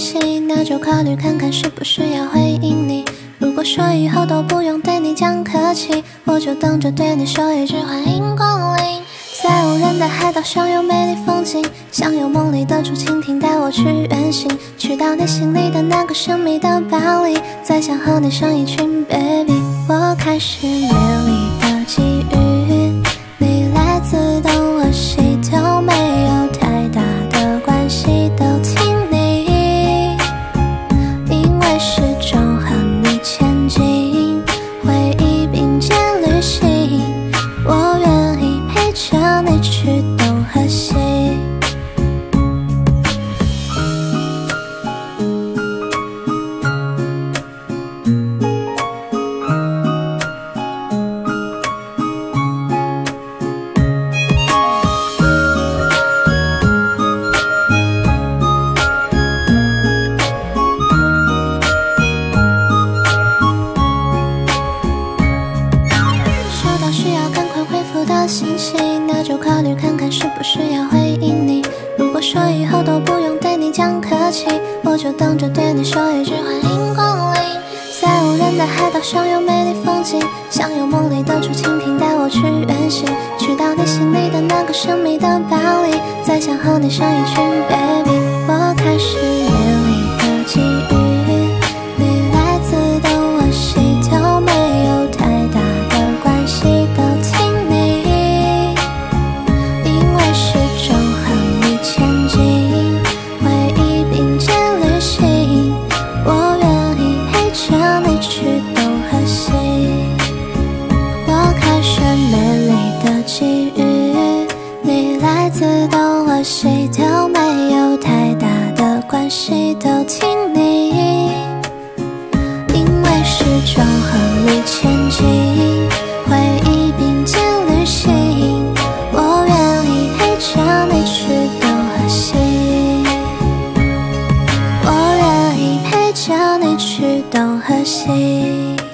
息，那就考虑看看是不是要回应你。如果说以后都不用对你讲客气，我就等着对你说一句欢迎光临。在无人的海岛上有美丽风景，想有梦里的竹蜻蜓带我去远行，去到你心里的那个神秘的巴黎，再想和你生一群 baby。 我开始美丽的际遇，你来自东或西都没有太大的关系，都听你，因为始终和你前进，回忆并肩旅行，我愿意陪着你去东和西。信息，那就考虑看看是不是要回应你。如果说以后都不用对你讲客气，我就等着对你说一句欢迎光临。在无人的海岛上有美丽风景，想有梦里的竹蜻蜓带我去远行，去到你心里的那个神秘的巴黎，再想和你生一群 baby。 我开始美丽的际遇，你来自东或西都没有太大的关系，都听自东或西都没有太大的关系，都听你，因为始终和你前进，回忆并肩旅行，我愿意陪着你去东和西，我愿意陪着你去东和西。